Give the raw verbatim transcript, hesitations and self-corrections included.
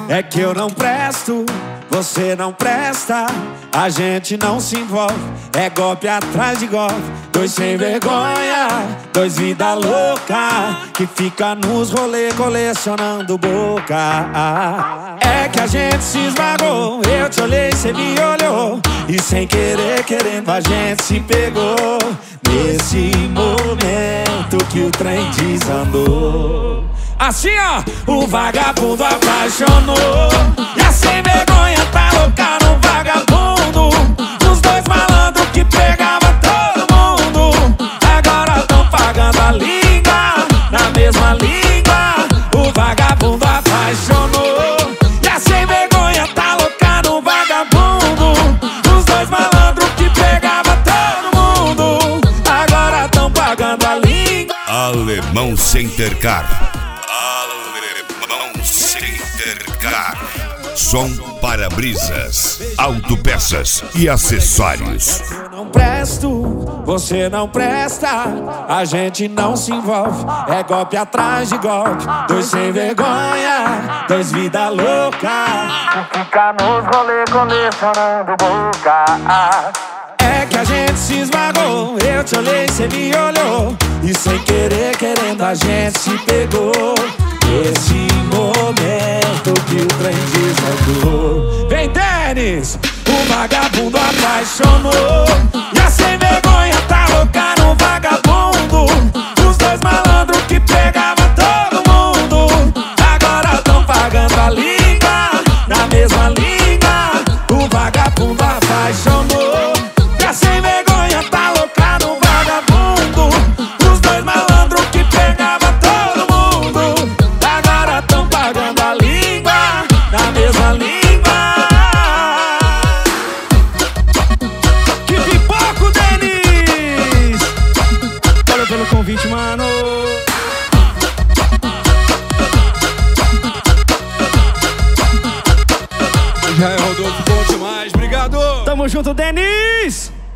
É que eu não presto, você não presta, a gente não se envolve, é golpe atrás de golpe. Dois sem vergonha, dois vida louca, que fica nos rolê colecionando boca. É que a gente se esmagou, eu te olhei, cê me olhou, e sem querer, querendo a gente se pegou. Nesse momento que o trem desandou, assim ó, o vagabundo apaixonou. E a sem vergonha tá louca no vagabundo. Os dois malandros que pegava todo mundo, agora tão pagando a língua, na mesma língua. O vagabundo apaixonou. E a sem vergonha tá louca no vagabundo. Os dois malandros que pegava todo mundo, agora tão pagando a língua. Alemão Centercar. Alemão Centercar. Som para-brisas, autopeças e acessórios. Eu não presto, você não presta, a gente não se envolve, é golpe atrás de golpe. Dois sem vergonha, dois vida louca, que fica nos rolê colecionando boca. É que a gente se esmagou, eu te olhei, cê me olhou, e sem querer, querendo a gente se pegou. Esse momento que o trem desandou. Vem, Denis! O vagabundo apaixonou. E a sem vergonha tá louca no vagabundo. Os dois malandros que pegava todo mundo, agora tão pagando a língua, na mesma língua. O vagabundo apaixonou. E a sem vergonha tá louca no vagabundo. Os dois malandros que pegava todo mundo, agora tão pagando a língua, na mesma língua. Que pipoco, Denis! Valeu pelo convite, mano. Já é Rodolfo, bom demais, obrigado! Tamo junto, Denis!